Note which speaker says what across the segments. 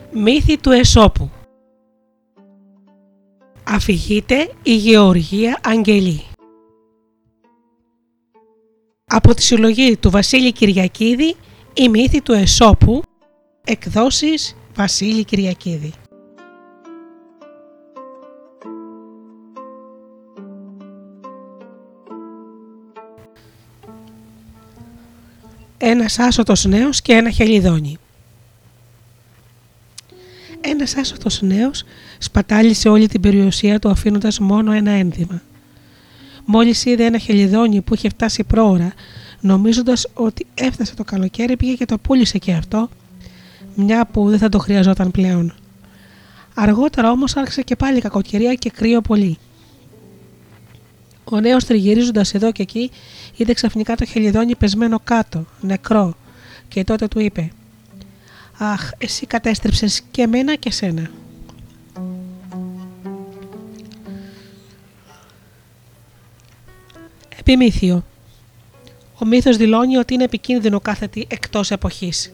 Speaker 1: Μύθι του Εσώπου. Αφηγείται η Γεωργία Αγγελή. Από τη συλλογή του Βασίλη Κυριακίδη, η μύθη του Εσώπου, εκδόσεις Βασίλη Κυριακίδη. Ένας άσωτος νέος και ένα χελιδόνι. Ένας άσωτος νέος σπατάλησε όλη την περιουσία του αφήνοντας μόνο ένα ένδυμα. Μόλις είδε ένα χελιδόνι που είχε φτάσει πρόωρα, νομίζοντας ότι έφτασε το καλοκαίρι, πήγε και το πούλησε και αυτό, μια που δεν θα το χρειαζόταν πλέον. Αργότερα όμως άρχισε και πάλι κακοκαιρία και κρύο πολύ. Ο νέος, τριγυρίζοντας εδώ και εκεί, είδε ξαφνικά το χελιδόνι πεσμένο κάτω, νεκρό, και τότε του είπε: «Αχ, εσύ κατέστρεψες και εμένα και σένα». Επιμύθιο. Ο μύθος δηλώνει ότι είναι επικίνδυνο κάθε τι εκτός εποχής.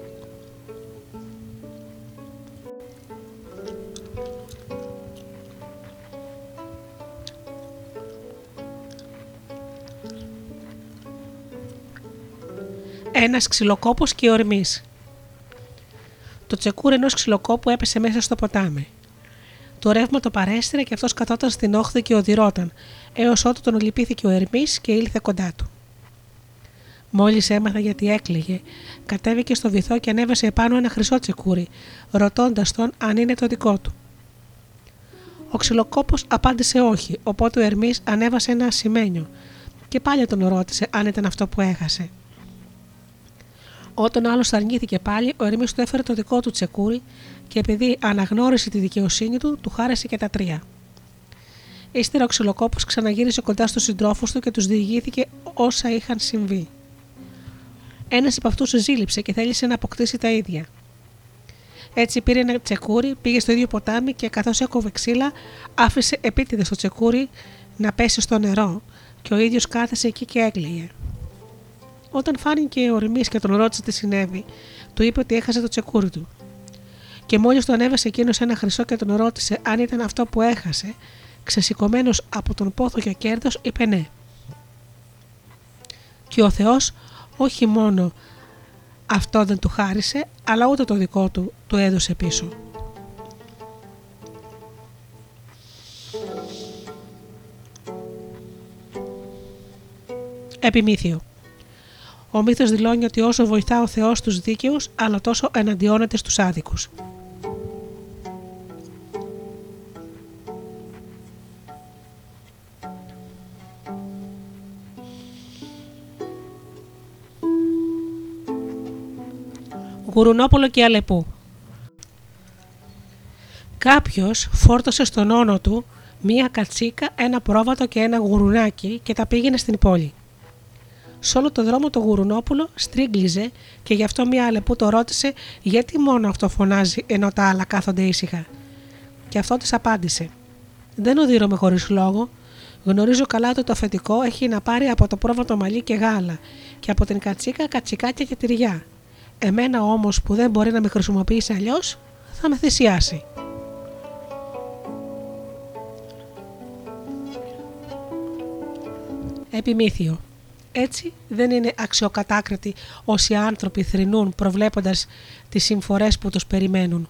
Speaker 1: Ένας ξυλοκόπος και ορμής. Το τσεκούρι ενός ξυλοκόπου έπεσε μέσα στο ποτάμι. Το ρεύμα το παρέστηρε και αυτός καθόταν στην όχθη και οδυρώταν, έως ότου τον λυπήθηκε ο ερμής και ήλθε κοντά του. Μόλις έμαθα γιατί έκλαιγε, κατέβηκε στο βυθό και ανέβασε επάνω ένα χρυσό τσεκούρι, ρωτώντας τον αν είναι το δικό του. Ο ξυλοκόπος απάντησε όχι, οπότε ο ερμής ανέβασε ένα ασημένιο και πάλι τον ρώτησε αν ήταν αυτό που έχασε. Όταν ο άλλος αρνήθηκε πάλι, ο ερμής του έφερε το δικό του τσεκούρι και επειδή αναγνώρισε τη δικαιοσύνη του, του χάρισε και τα τρία. Ύστερα ο ξυλοκόπος ξαναγύρισε κοντά στους συντρόφους του και τους διηγήθηκε όσα είχαν συμβεί. Ένας από αυτούς ζήλιψε και θέλησε να αποκτήσει τα ίδια. Έτσι πήρε ένα τσεκούρι, πήγε στο ίδιο ποτάμι και καθώς έκοβε ξύλα, άφησε επίτηδες το τσεκούρι να πέσει στο νερό και ο ίδιος κάθεσε εκεί και έκλαιγε. Όταν φάνηκε ο ορμής και τον ρώτησε τι συνέβη, του είπε ότι έχασε το τσεκούρι του. Και μόλις το ανέβασε εκείνος ένα χρυσό και τον ρώτησε αν ήταν αυτό που έχασε, ξεσηκωμένος από τον πόθο και κέρδος, είπε ναι. Και ο Θεός όχι μόνο αυτό δεν του χάρισε, αλλά ούτε το δικό του του έδωσε πίσω. Επιμύθιο. Ο μύθος δηλώνει ότι όσο βοηθά ο Θεός τους δίκαιους, αλλά τόσο εναντιώνεται στους άδικους. Γουρουνόπουλο και Αλεπού. Κάποιος φόρτωσε στον όνο του μία κατσίκα, ένα πρόβατο και ένα γουρουνάκι και τα πήγαινε στην πόλη. Σ' όλο το δρόμο το γουρουνόπουλο στρίγγλιζε και γι' αυτό μία Αλεπού το ρώτησε γιατί μόνο αυτό φωνάζει ενώ τα άλλα κάθονται ήσυχα. Και αυτό της απάντησε: «Δεν οδύρωμαι χωρίς λόγο. Γνωρίζω καλά ότι το αφεντικό έχει να πάρει από το πρόβατο μαλλί και γάλα και από την κατσίκα κατσικάκια και τυριά. Εμένα όμως που δεν μπορεί να με χρησιμοποιήσει αλλιώς, θα με θυσιάσει». Επιμύθιο. Έτσι δεν είναι αξιοκατάκριτοι όσοι άνθρωποι θρηνούν προβλέποντας τις συμφορές που τους περιμένουν.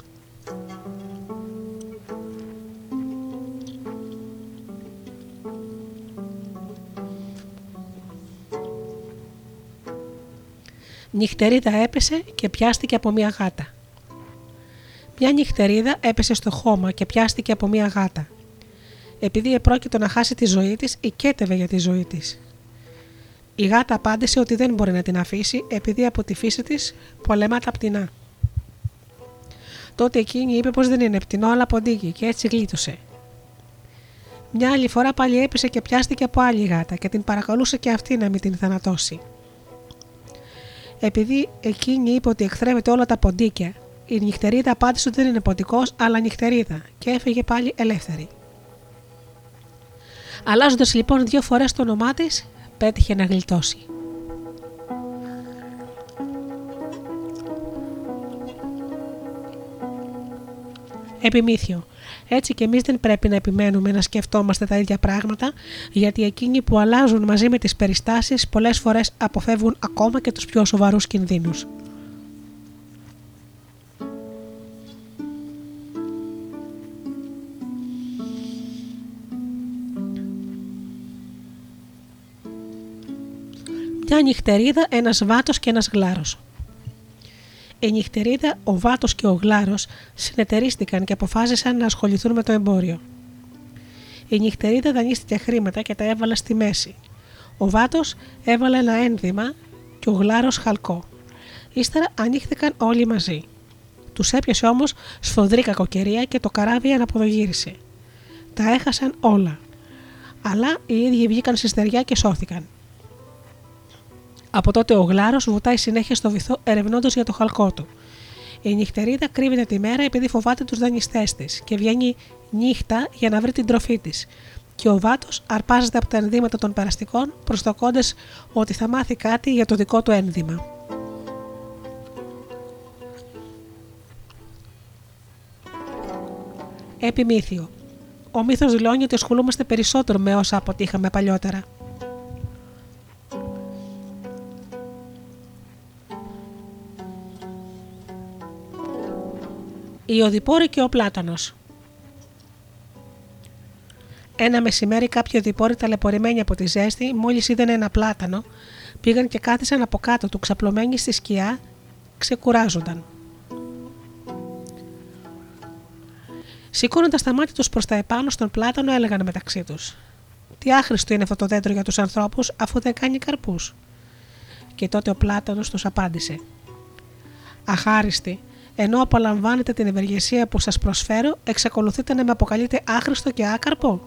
Speaker 1: Νυχτερίδα έπεσε και πιάστηκε από μία γάτα. Μια νυχτερίδα έπεσε στο χώμα και πιάστηκε από μία γάτα. Επειδή επρόκειτο να χάσει τη ζωή της, οικέτευε για τη ζωή της. Η γάτα απάντησε ότι δεν μπορεί να την αφήσει επειδή από τη φύση της πολεμά τα πτηνά. Τότε εκείνη είπε πως δεν είναι πτηνό αλλά ποντίκι και έτσι γλίτωσε. Μια άλλη φορά πάλι έπεσε και πιάστηκε από άλλη γάτα και την παρακαλούσε και αυτή να μην την θανατώσει. Επειδή εκείνη είπε ότι εχθρεύεται όλα τα ποντίκια, η νυχτερίδα απάντησε ότι δεν είναι ποντικός αλλά νυχτερίδα και έφυγε πάλι ελεύθερη. Αλλάζοντας λοιπόν 2 φορές το όνομά της, πέτυχε να γλιτώσει. Επιμήθειο. Έτσι και εμείς δεν πρέπει να επιμένουμε να σκεφτόμαστε τα ίδια πράγματα, γιατί εκείνοι που αλλάζουν μαζί με τις περιστάσεις πολλές φορές αποφεύγουν ακόμα και τους πιο σοβαρούς κινδύνους. Μια νυχτερίδα, ένας βάτος και ένας γλάρος. Η νυχτερίδα, ο βάτος και ο γλάρος συνεταιρίστηκαν και αποφάσισαν να ασχοληθούν με το εμπόριο. Η νυχτερίδα δανείστηκε χρήματα και τα έβαλε στη μέση. Ο βάτος έβαλε ένα ένδυμα και ο γλάρος χαλκό. Ύστερα ανοίχθηκαν όλοι μαζί. Τους έπιασε όμως σφοδρή κακοκαιρία και το καράβι αναποδογύρισε. Τα έχασαν όλα. Αλλά οι ίδιοι βγήκαν στη στεριά και σώθηκαν. Από τότε ο γλάρος βουτάει συνέχεια στο βυθό ερευνώντας για το χαλκό του. Η νυχτερίδα κρύβεται τη μέρα επειδή φοβάται τους δανειστές της και βγαίνει νύχτα για να βρει την τροφή της. Και ο βάτος αρπάζεται από τα ενδύματα των περαστικών, προσδοκώντας ότι θα μάθει κάτι για το δικό του ένδυμα. Επιμήθειο. Ο μύθος δηλώνει ότι ασχολούμαστε περισσότερο με όσα αποτύχαμε παλιότερα. Η Οδυπόρη και ο Πλάτωνος. Ένα μεσημέρι κάποιοι οδηπόροι ταλαιπωρημένοι από τη ζέστη, μόλις είδαν ένα πλάτανο, πήγαν και κάθισαν από κάτω του ξαπλωμένοι στη σκιά, ξεκουράζονταν. Σηκώνοντας τα μάτια τους προς τα επάνω στον πλάτανο, έλεγαν μεταξύ τους: «Τι άχρηστο είναι αυτό το δέντρο για τους ανθρώπους, αφού δεν κάνει καρπούς». Και τότε ο πλάτανος τους απάντησε: «Αχάριστοι, ενώ απολαμβάνετε την ευεργεσία που σας προσφέρω, εξακολουθείτε να με αποκαλείτε άχρηστο και άκαρπο».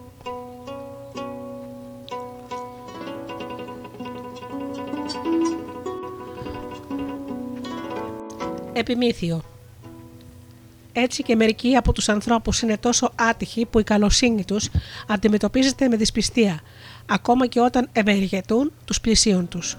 Speaker 1: Επιμήθειο. Έτσι και μερικοί από τους ανθρώπους είναι τόσο άτυχοι που η καλοσύνη τους αντιμετωπίζεται με δυσπιστία, ακόμα και όταν ευεργετούν τους πλησίον τους.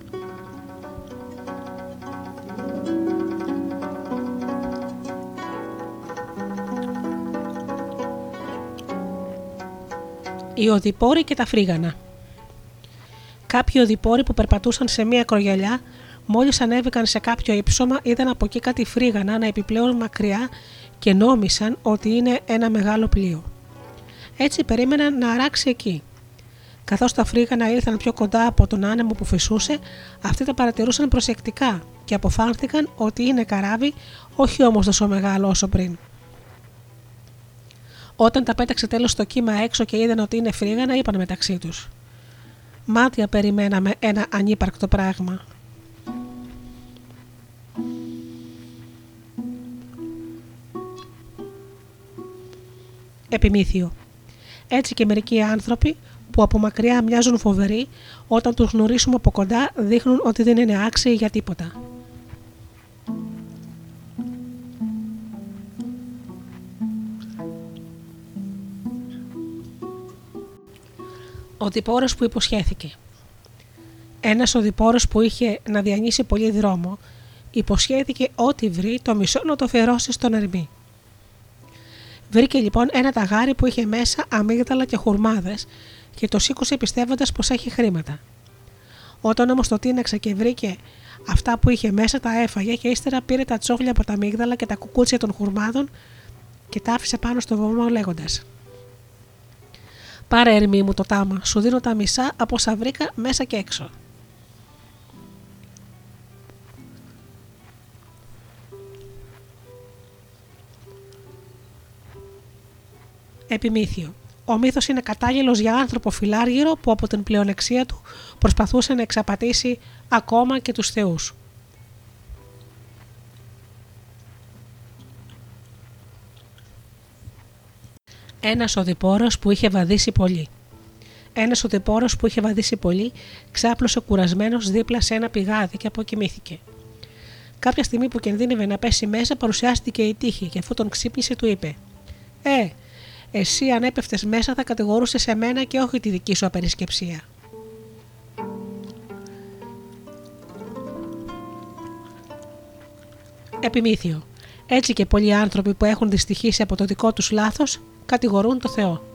Speaker 1: Οι οδηπόροι και τα φρίγανα. Κάποιοι οδηπόροι που περπατούσαν σε μία κρογιαλιά, μόλις ανέβηκαν σε κάποιο ύψωμα, είδαν από εκεί κάτι φρίγανα να επιπλέουν μακριά και νόμισαν ότι είναι ένα μεγάλο πλοίο. Έτσι περίμεναν να αράξει εκεί. Καθώς τα φρίγανα ήλθαν πιο κοντά από τον άνεμο που φυσούσε, αυτοί τα παρατηρούσαν προσεκτικά και αποφάνθηκαν ότι είναι καράβι, όχι όμως τόσο μεγάλο όσο πριν. Όταν τα πέταξε τέλος στο κύμα έξω και είδαν ότι είναι φρίγανα, είπαν μεταξύ τους: «Μάτια περιμέναμε ένα ανύπαρκτο πράγμα». Επιμήθειο. Έτσι και μερικοί άνθρωποι που από μακριά μοιάζουν φοβεροί, όταν τους γνωρίσουμε από κοντά δείχνουν ότι δεν είναι άξιοι για τίποτα. Ο οδηπόρος που υποσχέθηκε. Ένας οδηπόρος που είχε να διανύσει πολύ δρόμο, υποσχέθηκε ό,τι βρει το μισό να το αφιερώσει στον ερμή. Βρήκε λοιπόν ένα ταγάρι που είχε μέσα αμύγδαλα και χουρμάδες και το σήκωσε πιστεύοντας πως έχει χρήματα. Όταν όμως το τίναξε και βρήκε αυτά που είχε μέσα, τα έφαγε και ύστερα πήρε τα τσόφλια από τα αμύγδαλα και τα κουκούτσια των χουρμάδων και τα άφησε πάνω στο βωμό λέγοντας: «Πάρε, ερμή μου, το τάμα, σου δίνω τα μισά από όσα βρήκα μέσα και έξω». Επιμήθειο. Ο μύθος είναι κατάγγελος για άνθρωπο φιλάργυρο που από την πλεονεξία του προσπαθούσε να εξαπατήσει ακόμα και τους θεούς. Ένας οδηπόρος που είχε βαδίσει πολύ. Ένας οδηπόρος που είχε βαδίσει πολύ ξάπλωσε κουρασμένος δίπλα σε ένα πηγάδι και αποκοιμήθηκε. Κάποια στιγμή που κινδύνευε να πέσει μέσα, παρουσιάστηκε η τύχη και αφού τον ξύπνησε του είπε: «Εσύ αν έπεφτες μέσα θα κατηγορούσες εμένα και όχι τη δική σου απερισκεψία». Επιμήθειο. Έτσι και πολλοί άνθρωποι που έχουν δυστυχήσει από το δικό τους λάθος κατηγορούν το Θεό.